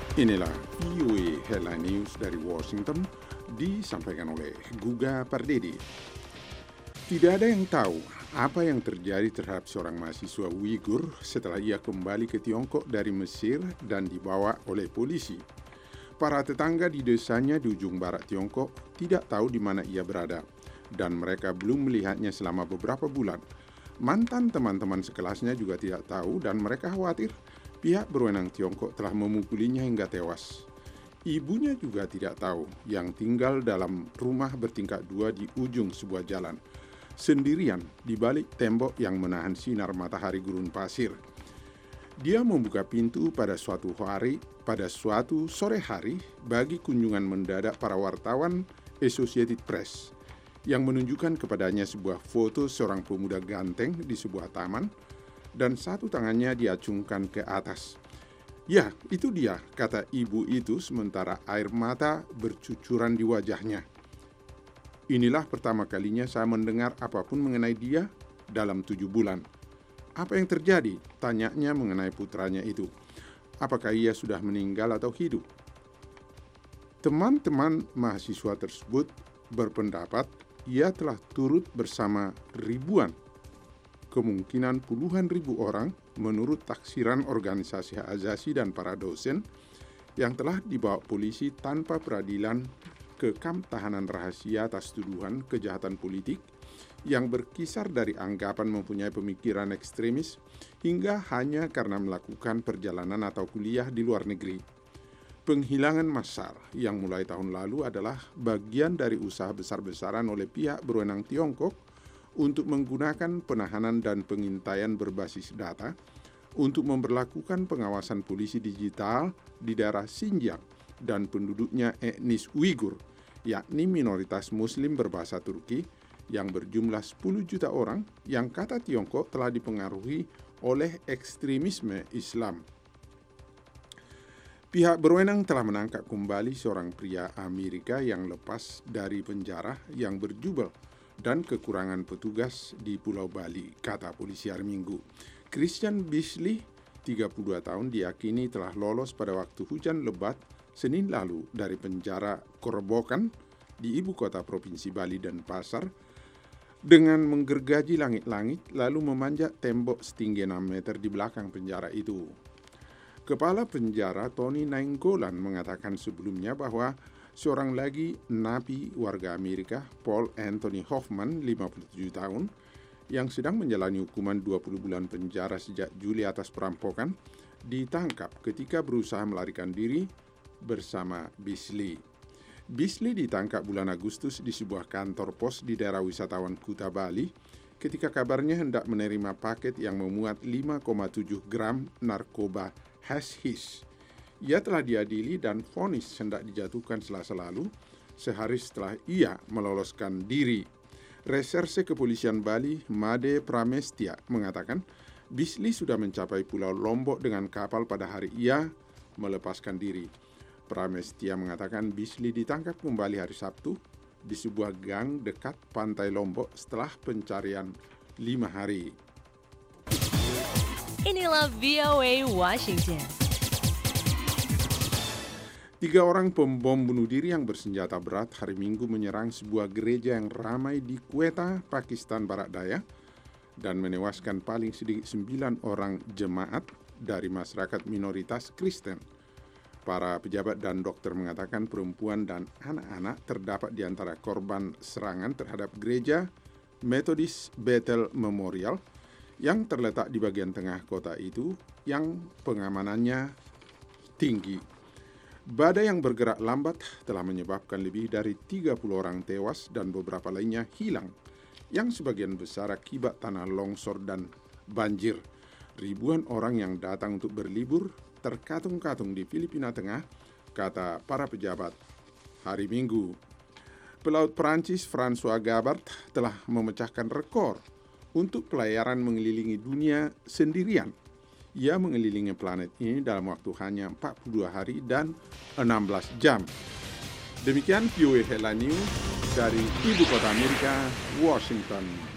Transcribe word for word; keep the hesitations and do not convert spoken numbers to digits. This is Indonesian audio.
Inilah V O A Headline News dari Washington, disampaikan oleh Guga Pardedi. Tidak ada yang tahu apa yang terjadi terhadap seorang mahasiswa Uighur setelah ia kembali ke Tiongkok dari Mesir dan dibawa oleh polisi. Para tetangga di desanya di ujung barat Tiongkok tidak tahu di mana ia berada, dan mereka belum melihatnya selama beberapa bulan. Mantan teman-teman sekelasnya juga tidak tahu, dan mereka khawatir pihak berwenang Tiongkok telah memukulinya hingga tewas. Ibunya juga tidak tahu, yang tinggal dalam rumah bertingkat dua di ujung sebuah jalan, sendirian di balik tembok yang menahan sinar matahari gurun pasir. Dia membuka pintu pada suatu hari, pada suatu sore hari bagi kunjungan mendadak para wartawan Associated Press yang menunjukkan kepadanya sebuah foto seorang pemuda ganteng di sebuah taman dan satu tangannya diacungkan ke atas. Ya, itu dia, kata ibu itu sementara air mata bercucuran di wajahnya. Inilah pertama kalinya saya mendengar apapun mengenai dia dalam tujuh bulan. Apa yang terjadi? Tanyanya mengenai putranya itu. Apakah ia sudah meninggal atau hidup? Teman-teman mahasiswa tersebut berpendapat ia telah turut bersama ribuan, kemungkinan puluhan ribu orang menurut taksiran organisasi hak asasi dan para dosen yang telah dibawa polisi tanpa peradilan ke kamp tahanan rahasia atas tuduhan kejahatan politik yang berkisar dari anggapan mempunyai pemikiran ekstremis hingga hanya karena melakukan perjalanan atau kuliah di luar negeri. Penghilangan massal yang mulai tahun lalu adalah bagian dari usaha besar-besaran oleh pihak berwenang Tiongkok untuk menggunakan penahanan dan pengintaian berbasis data untuk memberlakukan pengawasan polisi digital di daerah Xinjiang dan penduduknya etnis Uighur, yakni minoritas Muslim berbahasa Turki yang berjumlah sepuluh juta orang yang kata Tiongkok telah dipengaruhi oleh ekstremisme Islam. Pihak berwenang telah menangkap kembali seorang pria Amerika yang lepas dari penjara yang berjubel dan kekurangan petugas di Pulau Bali, kata polisi hari Minggu. Christian Bisley, tiga puluh dua tahun, diyakini telah lolos pada waktu hujan lebat Senin lalu dari penjara Korobokan di ibu kota provinsi Bali dan Pasar dengan menggergaji langit-langit lalu memanjat tembok setinggi enam meter di belakang penjara itu. Kepala penjara Tony Nainggolan mengatakan sebelumnya bahwa seorang lagi napi warga Amerika, Paul Anthony Hoffman, lima puluh tujuh tahun, yang sedang menjalani hukuman dua puluh bulan penjara sejak Juli atas perampokan, ditangkap ketika berusaha melarikan diri bersama Bisley. Bisley ditangkap bulan Agustus di sebuah kantor pos di daerah wisatawan Kuta Bali ketika kabarnya hendak menerima paket yang memuat lima koma tujuh gram narkoba hashish. Ia telah diadili dan vonis hendak dijatuhkan Selasa lalu, sehari setelah ia meloloskan diri. Reserse Kepolisian Bali, Made Pramestia, mengatakan Bisley sudah mencapai Pulau Lombok dengan kapal pada hari ia melepaskan diri. Pramestia mengatakan Bisley ditangkap kembali hari Sabtu di sebuah gang dekat pantai Lombok setelah pencarian lima hari. Inilah V O A Washington. Tiga orang pembom bunuh diri yang bersenjata berat hari Minggu menyerang sebuah gereja yang ramai di Quetta, Pakistan Barat Daya, dan menewaskan paling sedikit sembilan orang jemaat dari masyarakat minoritas Kristen. Para pejabat dan dokter mengatakan perempuan dan anak-anak terdapat di antara korban serangan terhadap gereja Methodist Bethel Memorial yang terletak di bagian tengah kota itu yang pengamanannya tinggi. Badai yang bergerak lambat telah menyebabkan lebih dari tiga puluh orang tewas dan beberapa lainnya hilang, yang sebagian besar akibat tanah longsor dan banjir. Ribuan orang yang datang untuk berlibur terkatung-katung di Filipina Tengah, kata para pejabat hari Minggu. Pelaut Prancis François Gabart telah memecahkan rekor untuk pelayaran mengelilingi dunia sendirian. Ia mengelilingi planet ini dalam waktu hanya empat puluh dua hari dan enam belas jam. Demikian V O A Headline News dari Ibu Kota Amerika, Washington.